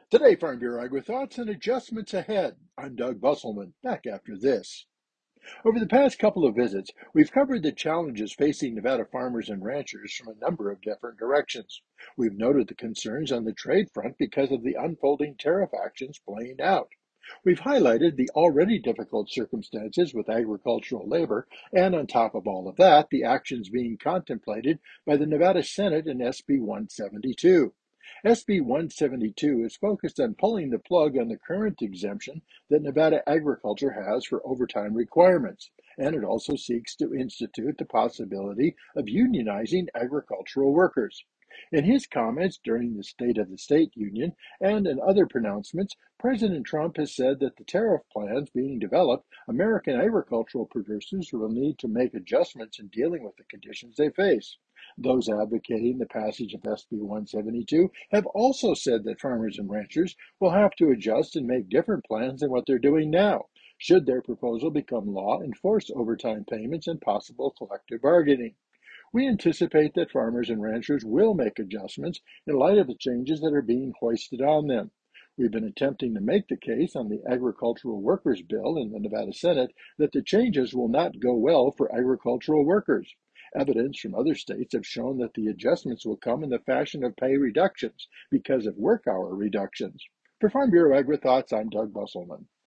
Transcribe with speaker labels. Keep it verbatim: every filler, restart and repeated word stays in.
Speaker 1: Today, Farm Bureau Agri Thoughts and Adjustments Ahead. I'm Doug Busselman, back after this. Over the past couple of visits, we've covered the challenges facing Nevada farmers and ranchers from a number of different directions. We've noted the concerns on the trade front because of the unfolding tariff actions playing out. We've highlighted the already difficult circumstances with agricultural labor, and on top of all of that, the actions being contemplated by the Nevada Senate in S B one seventy-two. S B one seventy-two is focused on pulling the plug on the current exemption that Nevada agriculture has for overtime requirements, and it also seeks to institute the possibility of unionizing agricultural workers. In his comments during the State of the State Union and in other pronouncements, President Trump has said that the tariff plans being developed, American agricultural producers will need to make adjustments in dealing with the conditions they face. Those advocating the passage of S B one seventy-two have also said that farmers and ranchers will have to adjust and make different plans than what they're doing now, should their proposal become law and force overtime payments and possible collective bargaining. We anticipate that farmers and ranchers will make adjustments in light of the changes that are being hoisted on them. We've been attempting to make the case on the Agricultural Workers Bill in the Nevada Senate that the changes will not go well for agricultural workers. Evidence from other states have shown that the adjustments will come in the fashion of pay reductions because of work hour reductions. For Farm Bureau Agri Thoughts, I'm Doug Busselman.